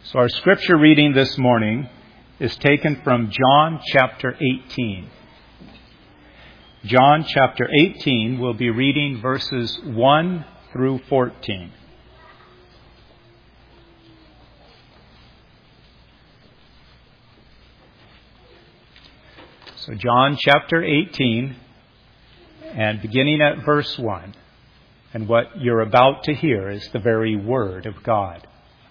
So our scripture reading this morning is taken from John chapter 18. John chapter 18, we'll be reading verses 1 through 14. So John chapter 18, and beginning at verse 1. And what you're about to hear is the very word of God.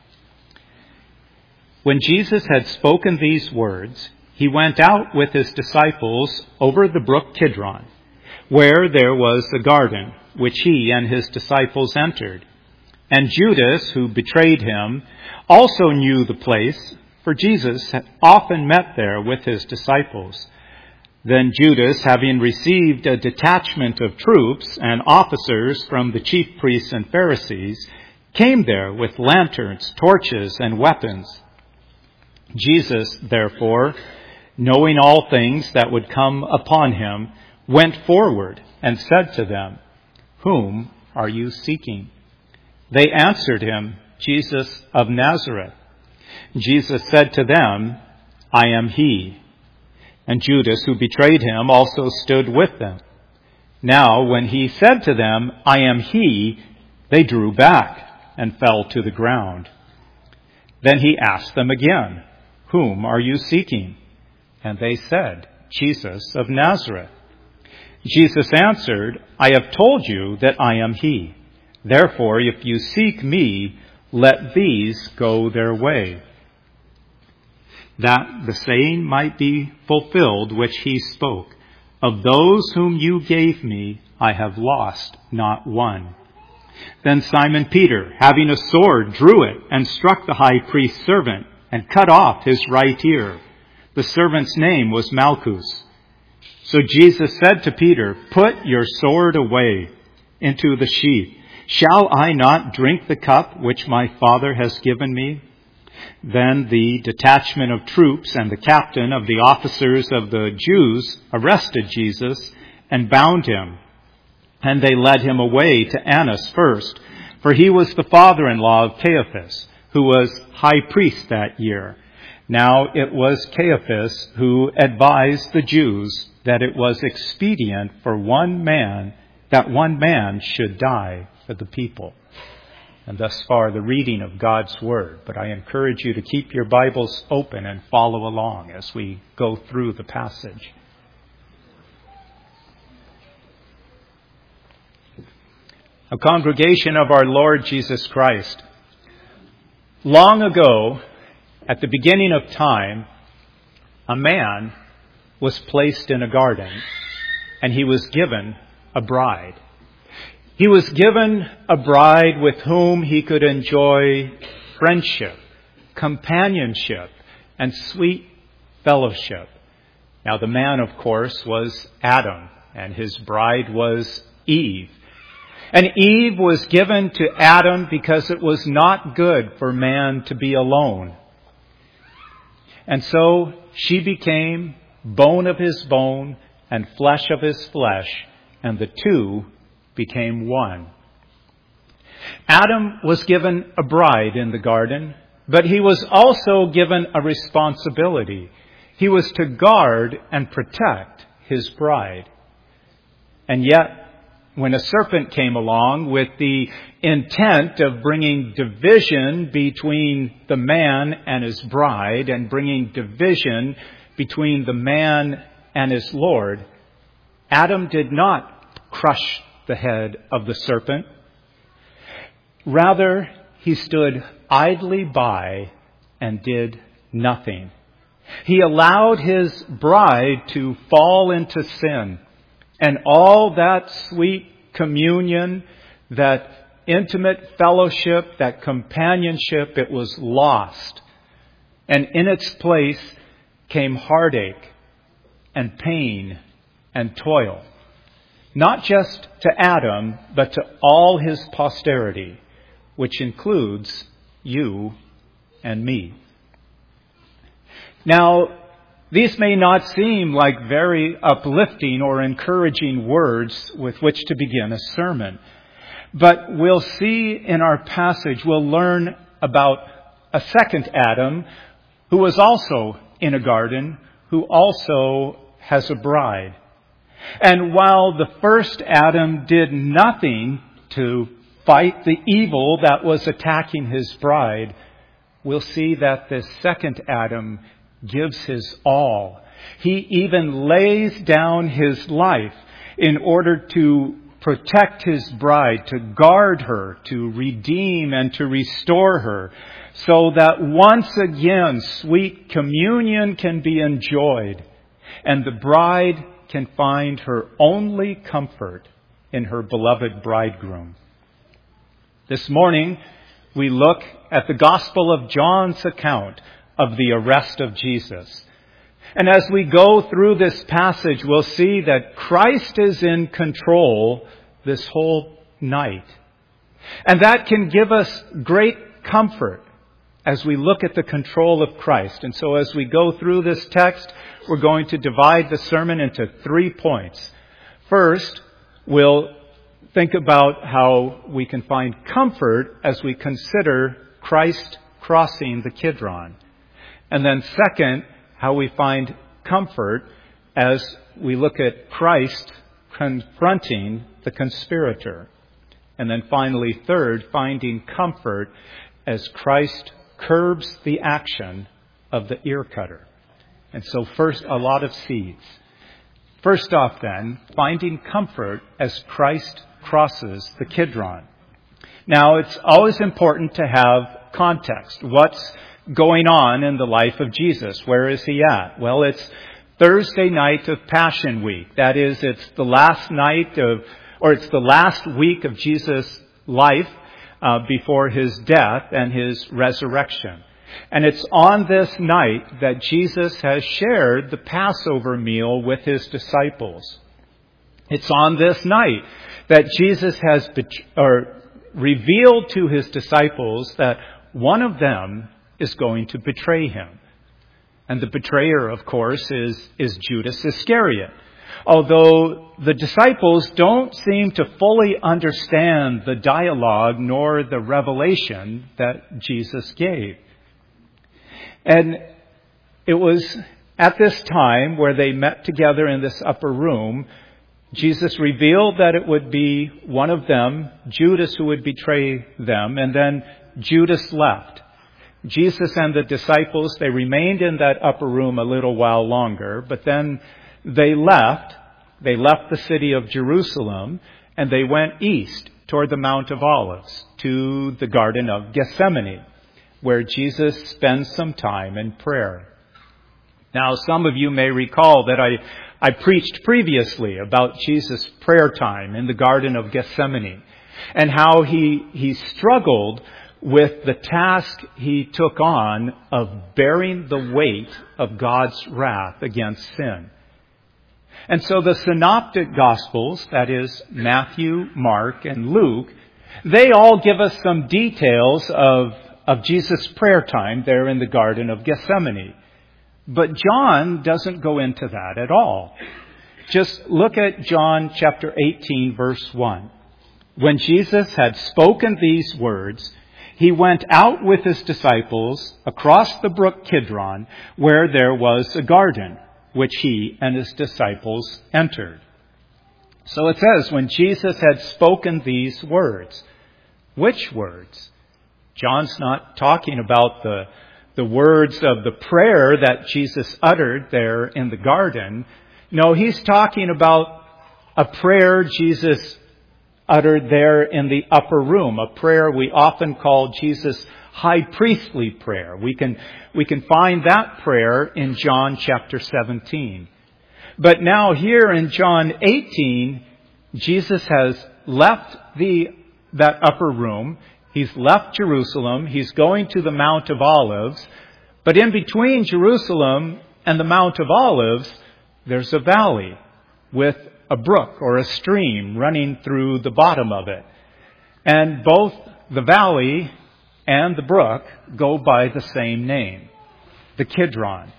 When Jesus had spoken these words, he went out with his disciples over the brook Kidron, where there was a garden, which he and his disciples entered. And Judas, who betrayed him, also knew the place, for Jesus had often met there with his disciples. Then Judas, having received a detachment of troops and officers from the chief priests and Pharisees, came there with lanterns, torches, and weapons. Jesus, therefore, knowing all things that would come upon him, went forward and said to them, "Whom are you seeking?" They answered him, "Jesus of Nazareth." Jesus said to them, "I am he." And Judas, who betrayed him, also stood with them. Now, when he said to them, "I am he," they drew back and fell to the ground. Then he asked them again, "Whom are you seeking?" And they said, "Jesus of Nazareth." Jesus answered, "I have told you that I am he. Therefore, if you seek me, let these go their way." That the saying might be fulfilled which he spoke, "Of those whom you gave me, I have lost not one." Then Simon Peter, having a sword, drew it and struck the high priest's servant and cut off his right ear. The servant's name was Malchus. So Jesus said to Peter, "Put your sword away into the sheath. Shall I not drink the cup which my Father has given me?" Then the detachment of troops and the captain of the officers of the Jews arrested Jesus and bound him. And they led him away to Annas first, for he was the father-in-law of Caiaphas, who was high priest that year. Now it was Caiaphas who advised the Jews that it was expedient for one man should die for the people. And thus far the reading of God's Word. But I encourage you to keep your Bibles open and follow along as we go through the passage. A congregation of our Lord Jesus Christ. Long ago, at the beginning of time, a man was placed in a garden and he was given a bride. He was given a bride with whom he could enjoy friendship, companionship, and sweet fellowship. Now the man, of course, was Adam, and his bride was Eve. And Eve was given to Adam because it was not good for man to be alone. And so she became bone of his bone and flesh of his flesh, and the two became one. Adam was given a bride in the garden, but he was also given a responsibility. He was to guard and protect his bride. And yet, when a serpent came along with the intent of bringing division between the man and his bride and bringing division between the man and his Lord, Adam did not crush the head of the serpent. Rather, he stood idly by and did nothing. He allowed his bride to fall into sin. And all that sweet communion, that intimate fellowship, that companionship, it was lost. And in its place came heartache and pain and toil. Not just to Adam, but to all his posterity, which includes you and me. Now, these may not seem like very uplifting or encouraging words with which to begin a sermon. But we'll see in our passage, we'll learn about a second Adam who was also in a garden, who also has a bride. And while the first Adam did nothing to fight the evil that was attacking his bride, we'll see that this second Adam gives his all. He even lays down his life in order to protect his bride, to guard her, to redeem and to restore her, so that once again sweet communion can be enjoyed and the bride can find her only comfort in her beloved bridegroom. This morning, we look at the Gospel of John's account of the arrest of Jesus. And as we go through this passage, we'll see that Christ is in control this whole night. And that can give us great comfort as we look at the control of Christ. And so as we go through this text, we're going to divide the sermon into 3 points. First, we'll think about how we can find comfort as we consider Christ crossing the Kidron. And then second, how we find comfort as we look at Christ confronting the conspirator. And then finally, third, finding comfort as Christ curbs the action of the ear cutter. And so first, a lot of seeds. First off then, finding comfort as Christ crosses the Kidron. Now, it's always important to have context. What's going on in the life of Jesus? Where is he at? Well, it's Thursday night of Passion Week. That is, it's the last week of Jesus' life before his death and his resurrection. And it's on this night that Jesus has shared the Passover meal with his disciples. It's on this night that Jesus has revealed to his disciples that one of them is going to betray him. And the betrayer, of course, is Judas Iscariot. Although the disciples don't seem to fully understand the dialogue nor the revelation that Jesus gave. And it was at this time where they met together in this upper room, Jesus revealed that it would be one of them, Judas, who would betray them, and then Judas left. Jesus and the disciples, they remained in that upper room a little while longer, but then they left. They left the city of Jerusalem, and they went east toward the Mount of Olives to the Garden of Gethsemane, where Jesus spends some time in prayer. Now, some of you may recall that I preached previously about Jesus' prayer time in the Garden of Gethsemane and how he struggled with the task he took on of bearing the weight of God's wrath against sin. And so the synoptic Gospels, that is Matthew, Mark, and Luke, they all give us some details of Jesus' prayer time there in the Garden of Gethsemane. But John doesn't go into that at all. Just look at John chapter 18, verse 1. When Jesus had spoken these words, he went out with his disciples across the brook Kidron, where there was a garden, which he and his disciples entered. So it says, when Jesus had spoken these words. Which words? John's not talking about the words of the prayer that Jesus uttered there in the garden. No, he's talking about a prayer Jesus uttered there in the upper room, a prayer we often call Jesus' high priestly prayer. We can find that prayer in John chapter 17. But now here in John 18, Jesus has left that upper room. He's left Jerusalem. He's going to the Mount of Olives. But in between Jerusalem and the Mount of Olives, there's a valley with a brook or a stream running through the bottom of it. And both the valley and the brook go by the same name, the Kidron.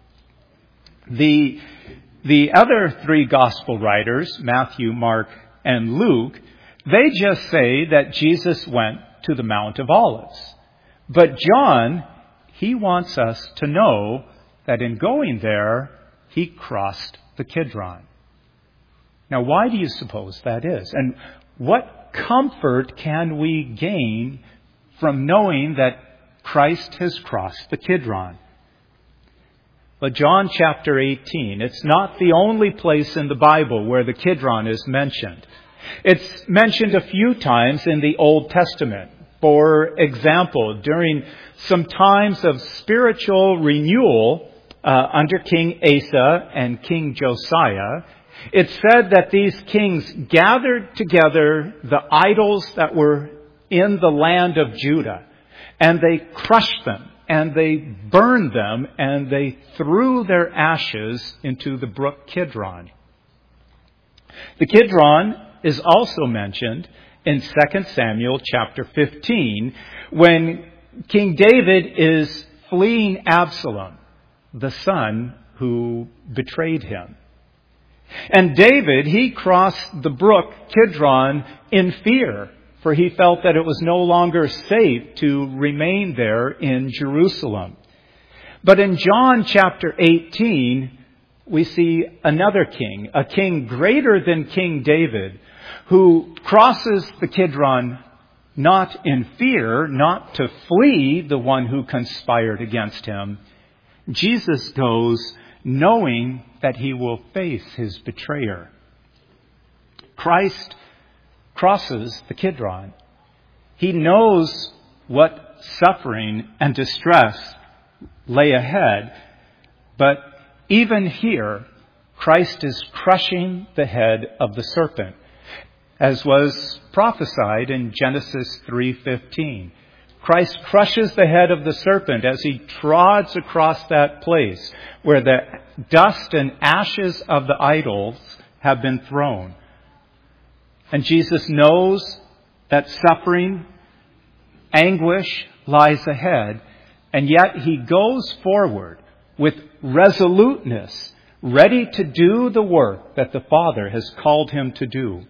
The other three gospel writers, Matthew, Mark, and Luke, they just say that Jesus went to the Mount of Olives. But John, he wants us to know that in going there, he crossed the Kidron. Now, why do you suppose that is? And what comfort can we gain from knowing that Christ has crossed the Kidron? But John chapter 18, it's not the only place in the Bible where the Kidron is mentioned. It's mentioned a few times in the Old Testament. For example, during some times of spiritual renewal under King Asa and King Josiah, it said that these kings gathered together the idols that were in the land of Judah, and they crushed them, and they burned them, and they threw their ashes into the brook Kidron. The Kidron is also mentioned in 2 Samuel chapter 15, when King David is fleeing Absalom, the son who betrayed him. And David, he crossed the brook Kidron in fear, for he felt that it was no longer safe to remain there in Jerusalem. But in John chapter 18, we see another king, a king greater than King David, who crosses the Kidron not in fear, not to flee the one who conspired against him. Jesus goes knowing that he will face his betrayer. Christ crosses the Kidron. He knows what suffering and distress lay ahead, but even here, Christ is crushing the head of the serpent, as was prophesied in Genesis 3:15. Christ crushes the head of the serpent as he trods across that place where the dust and ashes of the idols have been thrown. And Jesus knows that suffering, anguish lies ahead, and yet he goes forward with resoluteness, ready to do the work that the Father has called him to do.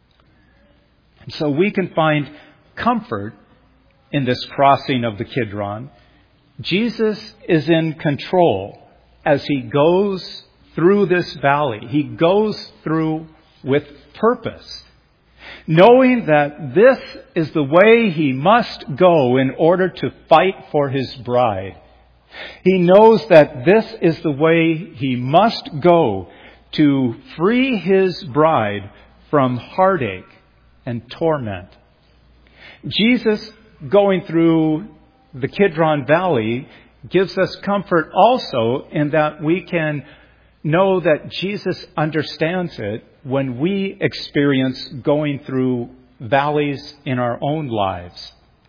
And so we can find comfort in this crossing of the Kidron. Jesus is in control as he goes through this valley. He goes through with purpose, knowing that this is the way he must go in order to fight for his bride. He knows that this is the way he must go to free his bride from heartache and torment. Jesus going through the Kidron Valley gives us comfort also in that we can know that Jesus understands it when we experience going through valleys in our own lives.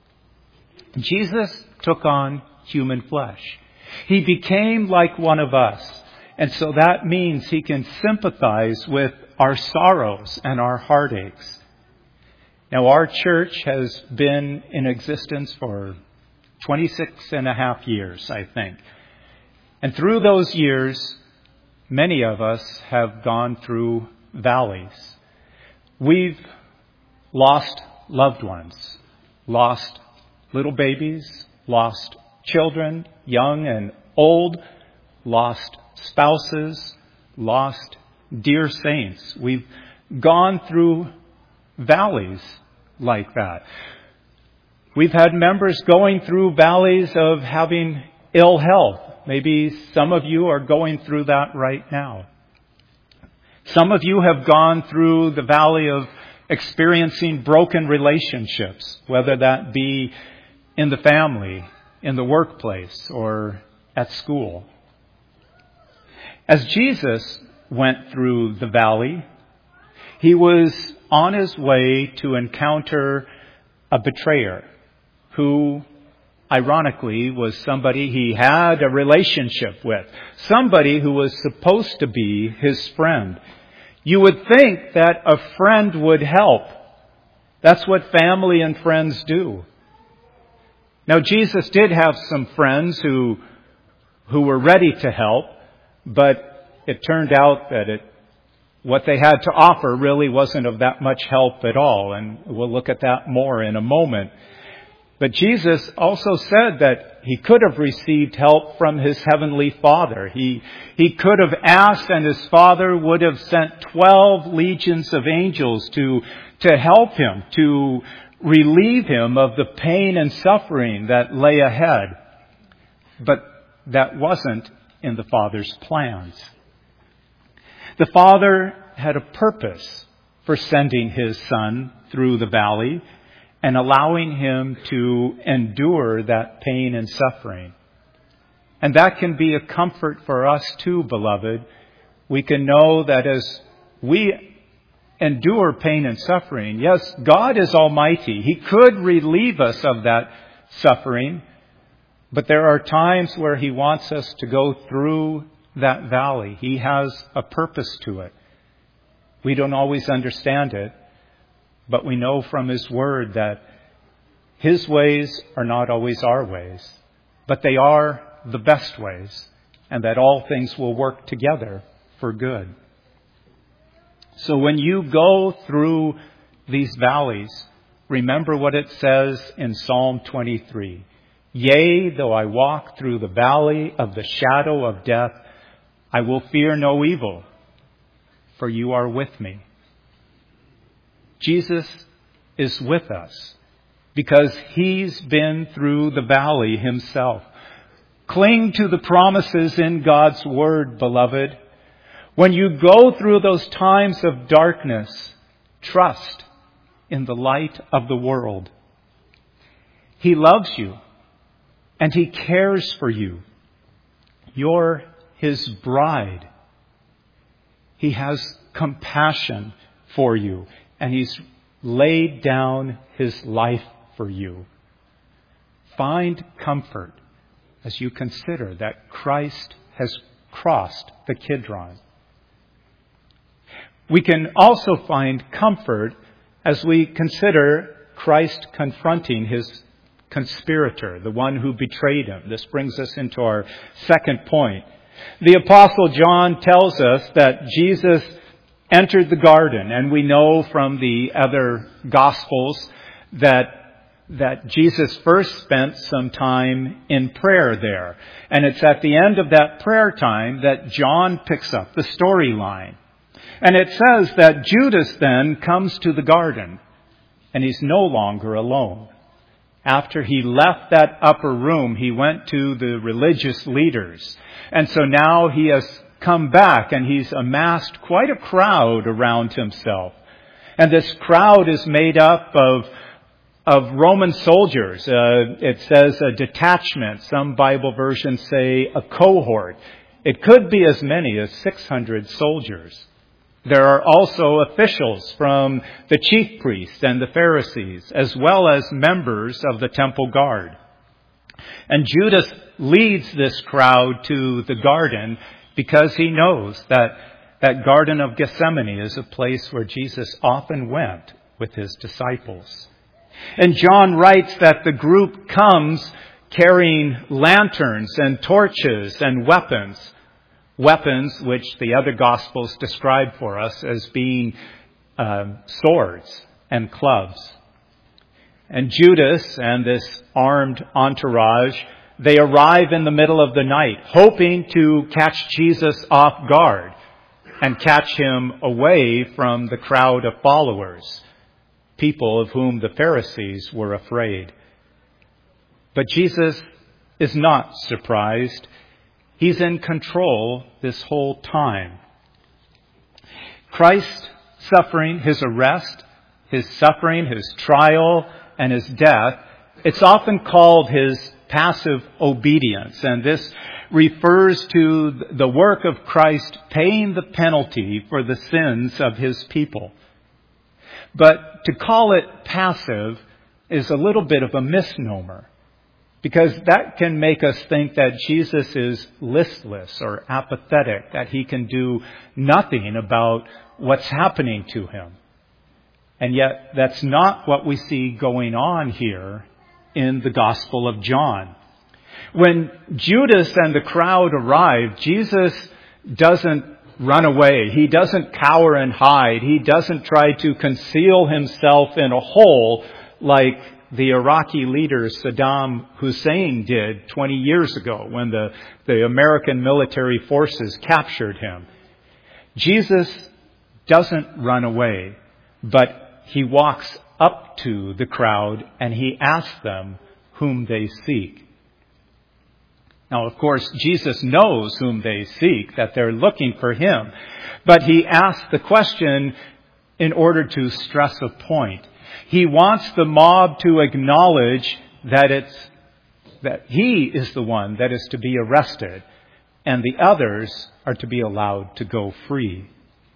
Jesus took on human flesh. He became like one of us. And so that means he can sympathize with our sorrows and our heartaches. Now, our church has been in existence for 26 and a half years, I think. And through those years, many of us have gone through valleys. We've lost loved ones, lost little babies, lost children, young and old, lost spouses, lost dear saints. We've gone through valleys like that. We've had members going through valleys of having ill health. Maybe some of you are going through that right now. Some of you have gone through the valley of experiencing broken relationships, whether that be in the family, in the workplace, or at school. As Jesus went through the valley, he was on his way to encounter a betrayer who, ironically, was somebody he had a relationship with, somebody who was supposed to be his friend. You would think that a friend would help. That's what family and friends do. Now, Jesus did have some friends who were ready to help, but it turned out that what they had to offer really wasn't of that much help at all, and we'll look at that more in a moment. But Jesus also said that he could have received help from his heavenly Father. He could have asked, and his Father would have sent 12 legions of angels to help him, to relieve him of the pain and suffering that lay ahead. But that wasn't in the Father's plans. The Father had a purpose for sending his Son through the valley and allowing him to endure that pain and suffering. And that can be a comfort for us too, beloved. We can know that as we endure pain and suffering, yes, God is almighty. He could relieve us of that suffering, but there are times where he wants us to go through that valley. He has a purpose to it. We don't always understand it, but we know from his word that his ways are not always our ways, but they are the best ways, and that all things will work together for good. So when you go through these valleys, remember what it says in Psalm 23. Yea, though I walk through the valley of the shadow of death, I will fear no evil, for you are with me. Jesus is with us because he's been through the valley himself. Cling to the promises in God's word, beloved. When you go through those times of darkness, trust in the light of the world. He loves you and he cares for you. You're his bride. He has compassion for you, and he's laid down his life for you. Find comfort as you consider that Christ has crossed the Kidron. We can also find comfort as we consider Christ confronting his conspirator, the one who betrayed him. This brings us into our second point. The Apostle John tells us that Jesus entered the garden, and we know from the other Gospels that Jesus first spent some time in prayer there. And it's at the end of that prayer time that John picks up the storyline. And it says that Judas then comes to the garden, and he's no longer alone. After he left that upper room, he went to the religious leaders. And so now he has come back and he's amassed quite a crowd around himself. And this crowd is made up of Roman soldiers. It says a detachment. Some Bible versions say a cohort. It could be as many as 600 soldiers. There are also officials from the chief priests and the Pharisees, as well as members of the temple guard. And Judas leads this crowd to the garden because he knows that that Garden of Gethsemane is a place where Jesus often went with his disciples. And John writes that the group comes carrying lanterns and torches and weapons which the other Gospels describe for us as being swords and clubs. And Judas and this armed entourage, they arrive in the middle of the night, hoping to catch Jesus off guard and catch him away from the crowd of followers, people of whom the Pharisees were afraid. But Jesus is not surprised. He's in control this whole time. Christ's suffering, his arrest, his suffering, his trial, and his death, it's often called his passive obedience. And this refers to the work of Christ paying the penalty for the sins of his people. But to call it passive is a little bit of a misnomer, because that can make us think that Jesus is listless or apathetic, that he can do nothing about what's happening to him. And yet that's not what we see going on here in the Gospel of John. When Judas and the crowd arrive, Jesus doesn't run away. He doesn't cower and hide. He doesn't try to conceal himself in a hole like the Iraqi leader Saddam Hussein did 20 years ago when the American military forces captured him. Jesus doesn't run away, but he walks up to the crowd and he asks them whom they seek. Now, of course, Jesus knows whom they seek, that they're looking for him. But he asks the question in order to stress a point. He wants the mob to acknowledge that he is the one that is to be arrested, and the others are to be allowed to go free.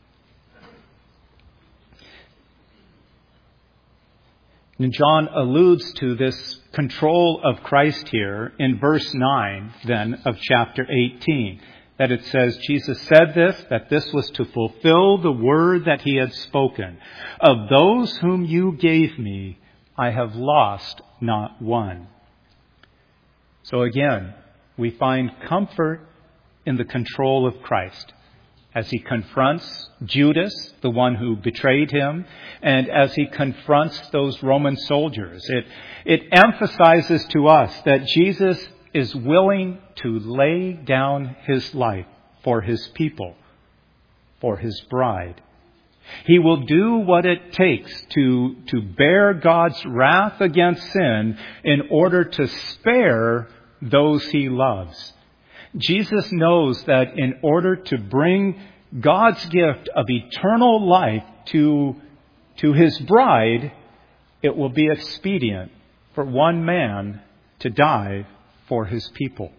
And John alludes to this control of Christ here in verse 9, then, of chapter 18. That it says, Jesus said this, that this was to fulfill the word that he had spoken. Of those whom you gave me, I have lost not one. So again, we find comfort in the control of Christ as he confronts Judas, the one who betrayed him, and as he confronts those Roman soldiers. It emphasizes to us that Jesus is willing to lay down his life for his people, for his bride. He will do what it takes to bear God's wrath against sin in order to spare those he loves. Jesus knows that in order to bring God's gift of eternal life to his bride, it will be expedient for one man to die for his people.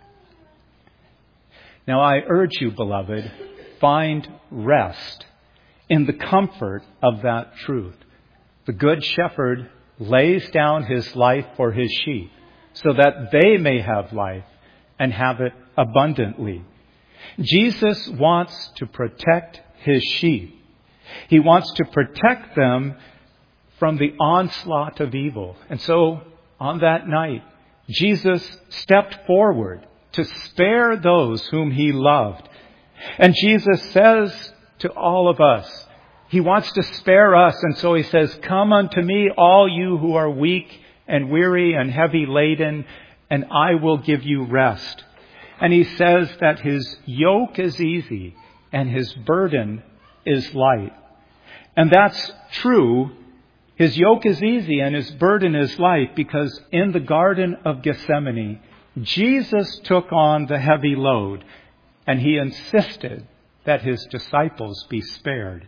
Now I urge you, beloved, find rest in the comfort of that truth. The Good Shepherd lays down his life for his sheep so that they may have life and have it abundantly. Jesus wants to protect his sheep. He wants to protect them from the onslaught of evil. And so on that night, Jesus stepped forward to spare those whom he loved. And Jesus says to all of us, he wants to spare us. And so he says, come unto me, all you who are weak and weary and heavy laden, and I will give you rest. And he says that his yoke is easy and his burden is light. And that's true. His yoke is easy and his burden is light because in the Garden of Gethsemane, Jesus took on the heavy load and he insisted that his disciples be spared.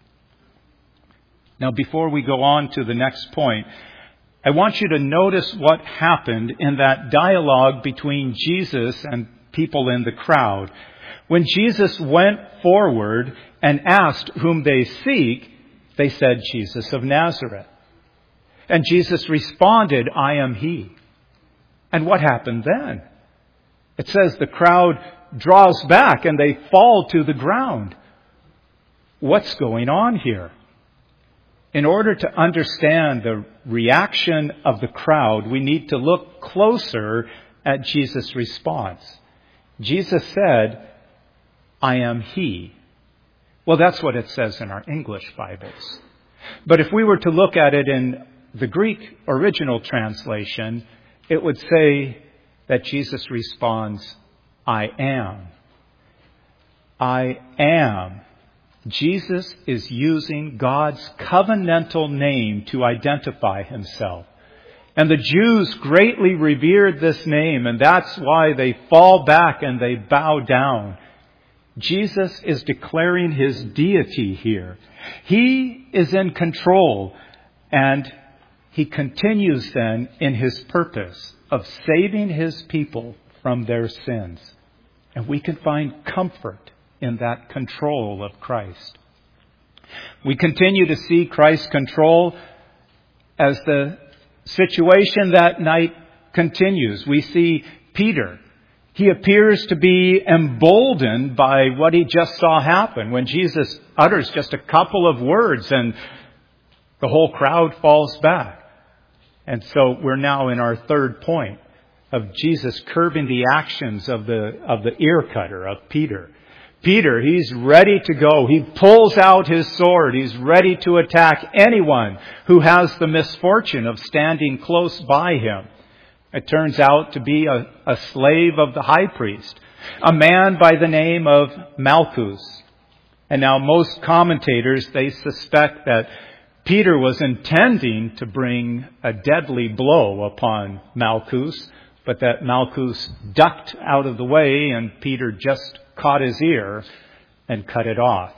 Now, before we go on to the next point, I want you to notice what happened in that dialogue between Jesus and people in the crowd. When Jesus went forward and asked whom they seek, they said, Jesus of Nazareth. And Jesus responded, I am he. And what happened then? It says the crowd draws back and they fall to the ground. What's going on here? In order to understand the reaction of the crowd, we need to look closer at Jesus' response. Jesus said, I am he. Well, that's what it says in our English Bibles. But if we were to look at it in the Greek original translation, it would say that Jesus responds, I am. I am. Jesus is using God's covenantal name to identify himself. And the Jews greatly revered this name, and that's why they fall back and they bow down. Jesus is declaring his deity here. He is in control, and he continues then in his purpose of saving his people from their sins. And we can find comfort in that control of Christ. We continue to see Christ's control as the situation that night continues. We see Peter. He appears to be emboldened by what he just saw happen when Jesus utters just a couple of words and the whole crowd falls back. And so we're now in our third point of Jesus curbing the actions of the ear cutter, of Peter. Peter, he's ready to go. He pulls out his sword. He's ready to attack anyone who has the misfortune of standing close by him. It turns out to be a slave of the high priest, a man by the name of Malchus. And now most commentators, they suspect that Peter was intending to bring a deadly blow upon Malchus, but that Malchus ducked out of the way and Peter just caught his ear and cut it off.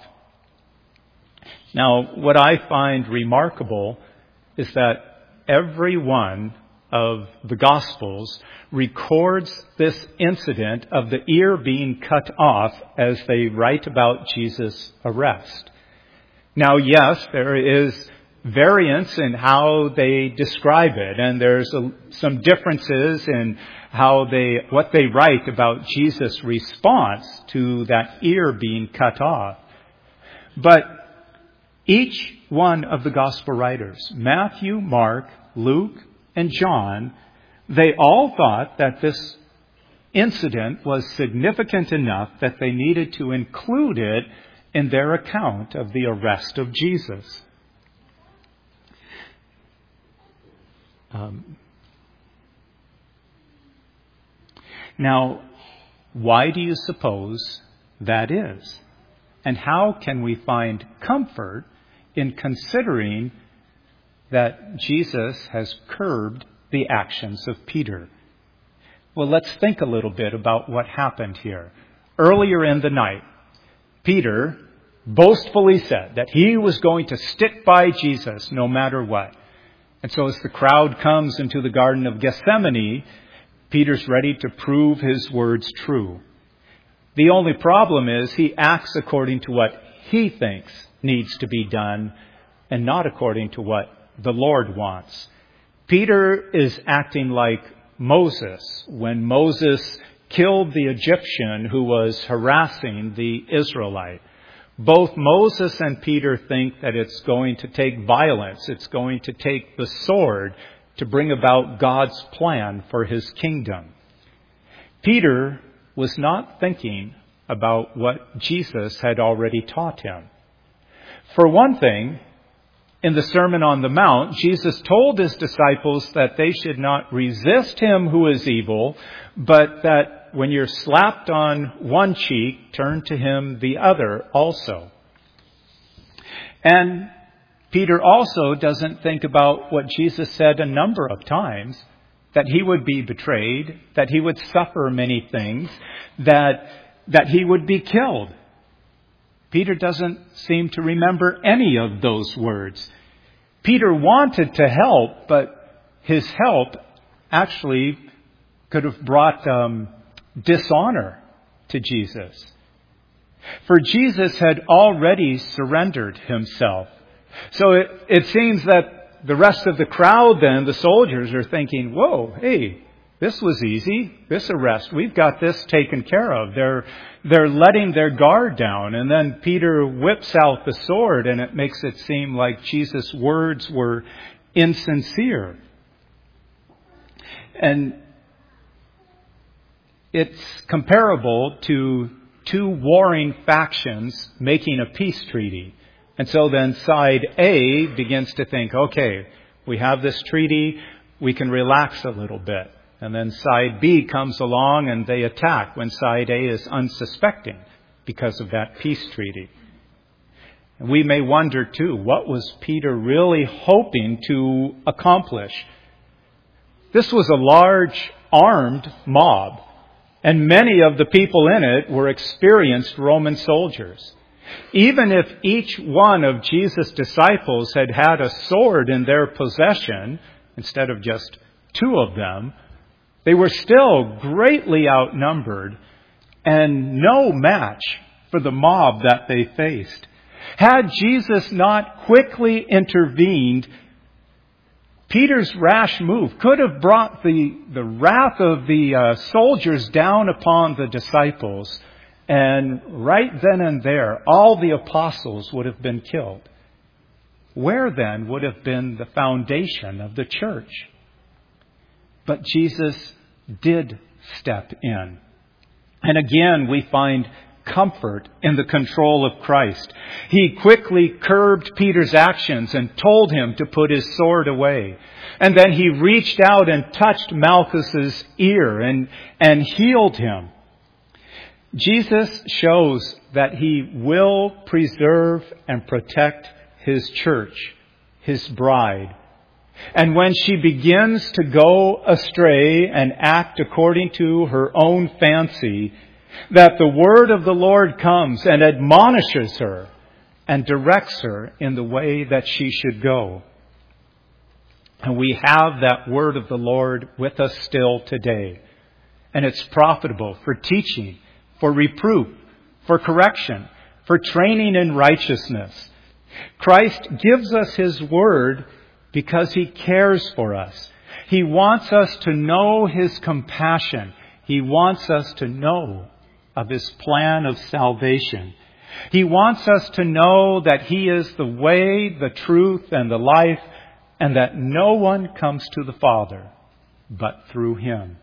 Now, what I find remarkable is that every one of the Gospels records this incident of the ear being cut off as they write about Jesus' arrest. Now, yes, there is variance in how they describe it, and there's some differences in what they write about Jesus' response to that ear being cut off. But each one of the gospel writers, Matthew, Mark, Luke, and John, they all thought that this incident was significant enough that they needed to include it in their account of the arrest of Jesus. Now, why do you suppose that is? And how can we find comfort in considering that Jesus has curbed the actions of Peter? Well, let's think a little bit about what happened here. Earlier in the night, Peter boastfully said that he was going to stick by Jesus no matter what. And so as the crowd comes into the Garden of Gethsemane, Peter's ready to prove his words true. The only problem is he acts according to what he thinks needs to be done and not according to what the Lord wants. Peter is acting like Moses when Moses killed the Egyptian who was harassing the Israelite. Both Moses and Peter think that it's going to take violence. It's going to take the sword to bring about God's plan for his kingdom. Peter was not thinking about what Jesus had already taught him. For one thing, in the Sermon on the Mount, Jesus told his disciples that they should not resist him who is evil, but that when you're slapped on one cheek, turn to him the other also. And Peter also doesn't think about what Jesus said a number of times, that he would be betrayed, that he would suffer many things, that he would be killed. Peter doesn't seem to remember any of those words. Peter wanted to help, but his help actually could have brought dishonor to Jesus. For Jesus had already surrendered himself. So it seems that the rest of the crowd then, the soldiers, are thinking, whoa, hey, this was easy, this arrest, we've got this taken care of. They're letting their guard down. And then Peter whips out the sword and it makes it seem like Jesus' words were insincere. And it's comparable to two warring factions making a peace treaty. And so then side A begins to think, okay, we have this treaty, we can relax a little bit. And then side B comes along and they attack when side A is unsuspecting because of that peace treaty. And we may wonder too, what was Peter really hoping to accomplish? This was a large armed mob, and many of the people in it were experienced Roman soldiers. Even if each one of Jesus' disciples had had a sword in their possession, instead of just two of them, they were still greatly outnumbered and no match for the mob that they faced. Had Jesus not quickly intervened, Peter's rash move could have brought the wrath of the soldiers down upon the disciples. And right then and there, all the apostles would have been killed. Where then would have been the foundation of the church? But Jesus did step in. And again, we find comfort in the control of Christ. He quickly curbed Peter's actions and told him to put his sword away. And then he reached out and touched Malchus's ear and healed him. Jesus shows that he will preserve and protect his church, his bride. And when she begins to go astray and act according to her own fancy, that the word of the Lord comes and admonishes her and directs her in the way that she should go. And we have that word of the Lord with us still today. And it's profitable for teaching, for reproof, for correction, for training in righteousness. Christ gives us His word because He cares for us. He wants us to know His compassion. He wants us to know of His plan of salvation. He wants us to know that He is the way, the truth, and the life, and that no one comes to the Father but through Him.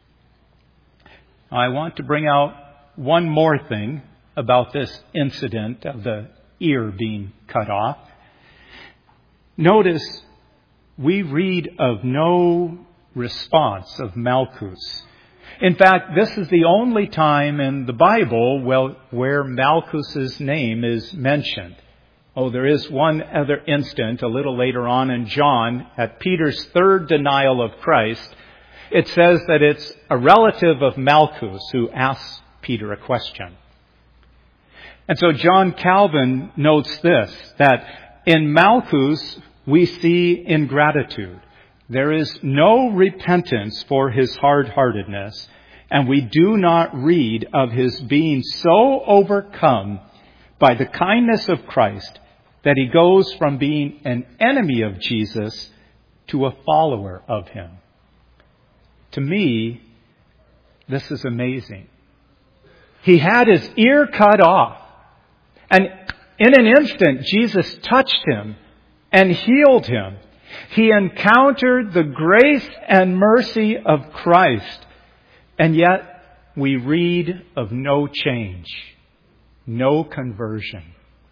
I want to bring out one more thing about this incident of the ear being cut off. Notice we read of no response of Malchus. In fact, this is the only time in the Bible where Malchus's name is mentioned. Oh, there is one other instant a little later on in John at Peter's third denial of Christ. It says that it's a relative of Malchus who asks Peter a question. And so John Calvin notes this, that in Malchus we see ingratitude. There is no repentance for his hard-heartedness, and we do not read of his being so overcome by the kindness of Christ that he goes from being an enemy of Jesus to a follower of Him. To me, this is amazing. He had his ear cut off, and in an instant, Jesus touched him and healed him. He encountered the grace and mercy of Christ, and yet we read of no change, no conversion.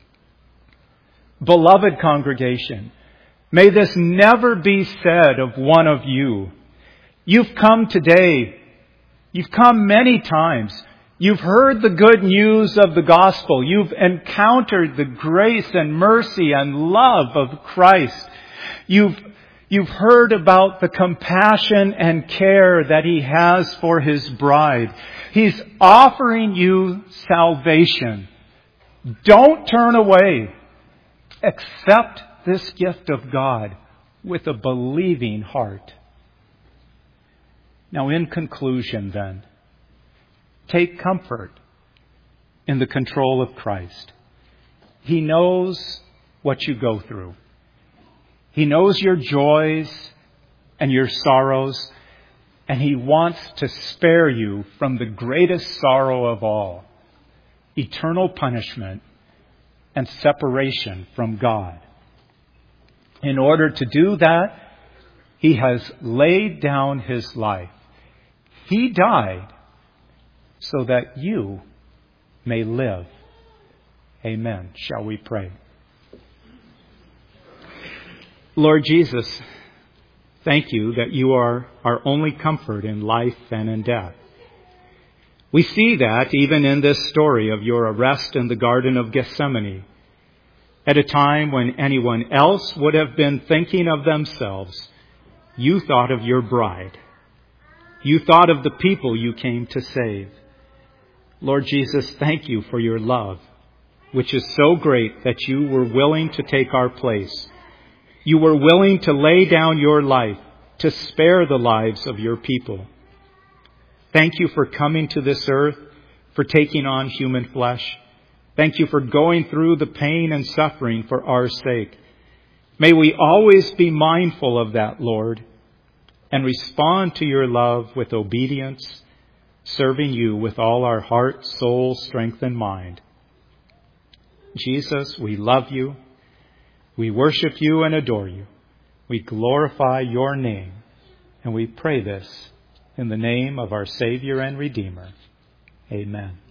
Beloved congregation, may this never be said of one of you. You've come today. You've come many times. You've heard the good news of the gospel. You've encountered the grace and mercy and love of Christ. You've heard about the compassion and care that He has for His bride. He's offering you salvation. Don't turn away. Accept this gift of God with a believing heart. Now, in conclusion then, take comfort in the control of Christ. He knows what you go through. He knows your joys and your sorrows, and He wants to spare you from the greatest sorrow of all, eternal punishment and separation from God. In order to do that, He has laid down His life. He died so that you may live. Amen. Shall we pray? Lord Jesus, thank You that You are our only comfort in life and in death. We see that even in this story of Your arrest in the Garden of Gethsemane, at a time when anyone else would have been thinking of themselves, You thought of Your bride. You thought of the people You came to save. Lord Jesus, thank You for Your love, which is so great that You were willing to take our place. You were willing to lay down Your life to spare the lives of Your people. Thank You for coming to this earth, for taking on human flesh. Thank You for going through the pain and suffering for our sake. May we always be mindful of that, Lord, and respond to Your love with obedience, serving You with all our heart, soul, strength, and mind. Jesus, we love You. We worship You and adore You. We glorify Your name, and we pray this in the name of our Savior and Redeemer. Amen.